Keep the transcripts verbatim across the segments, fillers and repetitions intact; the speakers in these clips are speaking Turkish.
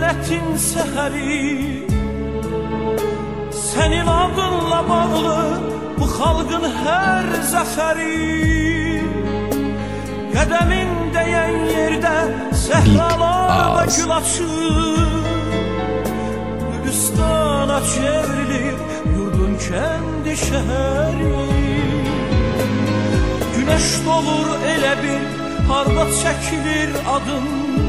cennetin seheri, senin adınla bağlı bu halkın her zaferi. Qədemin değen yerde sehralarda gül açır, Gülistana çevrilir yurdun kendi şehri. Güneş doğur elə bir harda çekilir adın,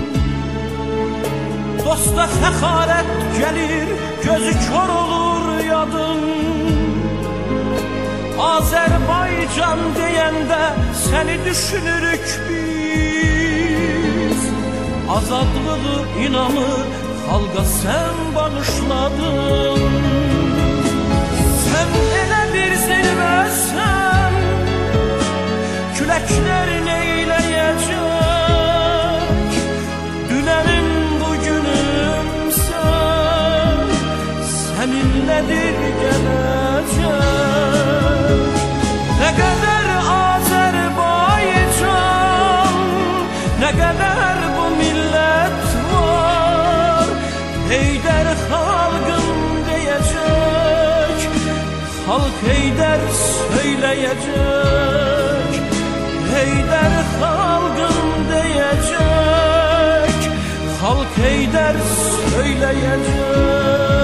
dosta fəxarət gelir gözü kör olur yadın. Azerbaycan deyəndə seni düşünürük biz, azadlığı inamı xalqa sen bağışladın. Sen elə bir zirvəsən, küləklər neyləyəcək, dünənim bugünümsən, səninlədir gələcək. Ne kadar Azerbaycan, ne kadar bu millet var, Heydər halkım diyecek, halk Heydər söyleyecek. Heydər halkım diyecek, halk Heydər söyleyecek.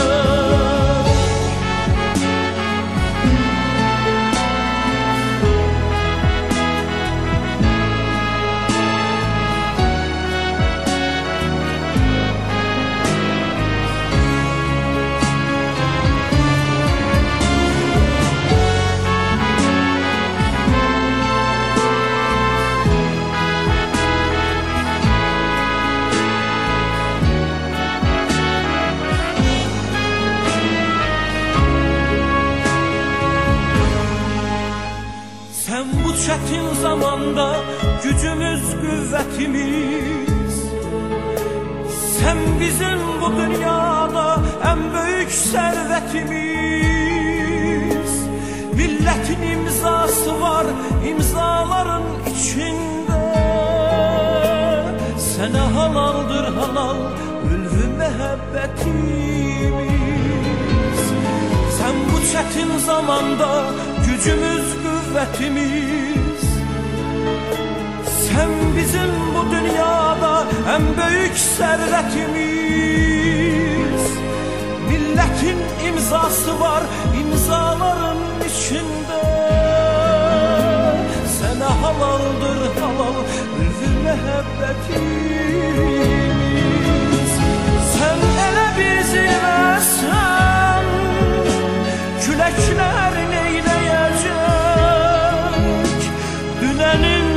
Sen bu çetin zamanda gücümüz, kuvvetimiz, sen bizim bu dünyada en büyük servetimiz. Milletin imzası var imzaların içinde, sana halaldır halal ülvü mehabbetimiz. Sen bu çetin zamanda gücümüz, kuvvetimiz, sen bizim bu dünyada en büyük servetimiz. Milletin imzası var imzaların içinde, sana halaldır halal ülvü mehabbetimiz. Sen ele bir zirvəsən, küləklər neyləyəcək, dünənin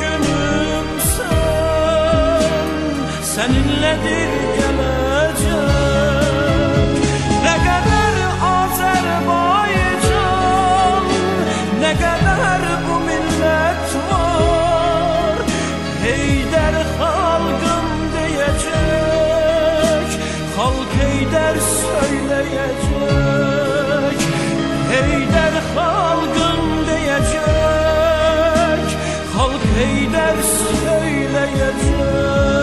bugünümsən, səninlədir gələcək. Ne kadar Azerbaycan, ne kadar bu millet var, Heydər halkım diyecek, halk Heydər söyleyecek. Heydər halkım diyecek, halk Heydər söyleyecek.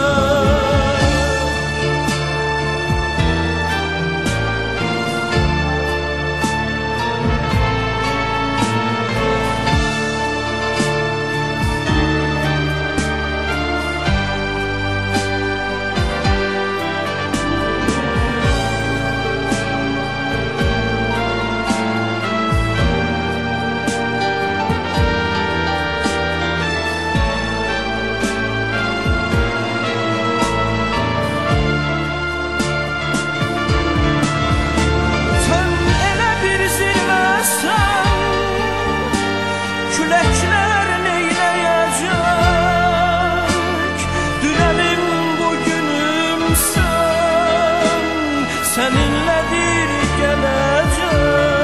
Küləklər neyləyəcək, dünənim bugünümsən, səninlədir gələcək.